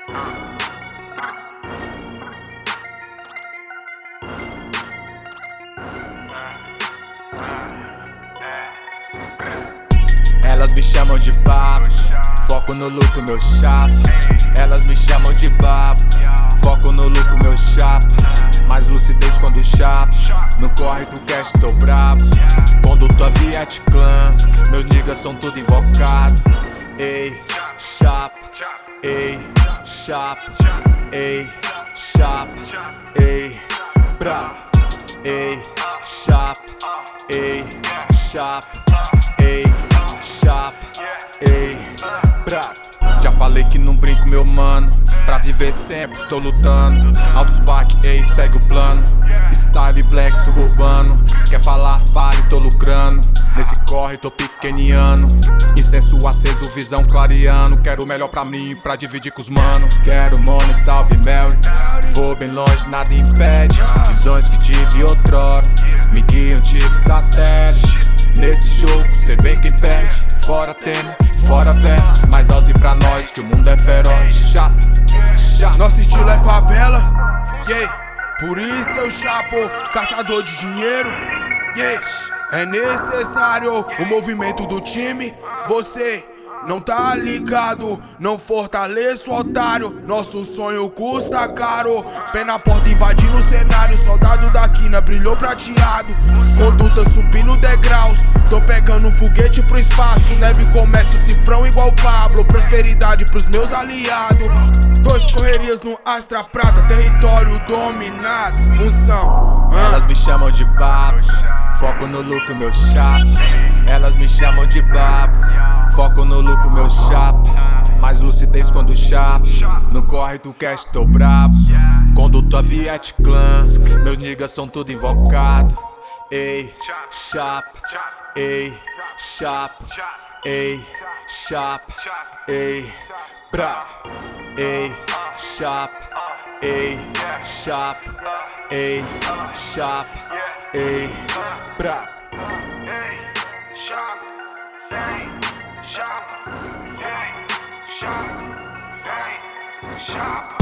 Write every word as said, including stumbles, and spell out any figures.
Elas me chamam de babo, foco no lucro, meu chapa. Elas me chamam de babo, foco no lucro, meu chapa. Mais lucidez quando chapa, no corre do cash tô brabo. Conduto a Viet Clã, meus niggas são tudo invocado. Ei, chapa, ei, chapa, ei, chapa, ei, brabo. Ei, chapa, ei, chapa, ei, chapa, ei, brabo. Já falei que não brinco, meu mano. Pra viver sempre tô lutando. Altos back, ei, segue o plano. Style black suburbano. Quer falar, fale, tô lucrando. Nesse corre tô pequeniano. Incenso aceso, visão clareando. Quero o melhor pra mim, pra dividir com os mano. Quero money, salve Mary. Vou bem longe, nada impede. Visões que tive outrora me guiam tipo satélite. Nesse jogo, cê bem quem perde. Fora tênis, fora vermes. Mais dose pra nós, que o mundo é feroz. Chapa, chapa. Nosso estilo é favela, yeah. Por isso eu chapo, caçador de dinheiro, yeah. É necessário o movimento do time. Você não tá ligado, não fortaleça o otário. Nosso sonho custa caro. Pé na porta invadindo o cenário. Soldado da quina brilhou prateado. Conduta subindo degraus. Tô pegando um foguete pro espaço. Neve começa o cifrão igual Pablo. Prosperidade pros meus aliados. Dois correrias no Astra Prata. Território dominado, função ah. Elas me chamam de babo, foco no lucro, meu chapa. Elas me chamam de babo, foco no lucro, meu chapa. Mais lucidez quando chapa, no corre do cash tô brabo. Conduto a Viet Clã, meus niggas são tudo invocado. Ei, chapa, ei, chapa, ei, chapa, ei, brabo. Ei, chapa, ei, chapa, ei, chapa, ei, brabo. Ei, chapa, ei, chapa, ei, chapa, ei, chapa.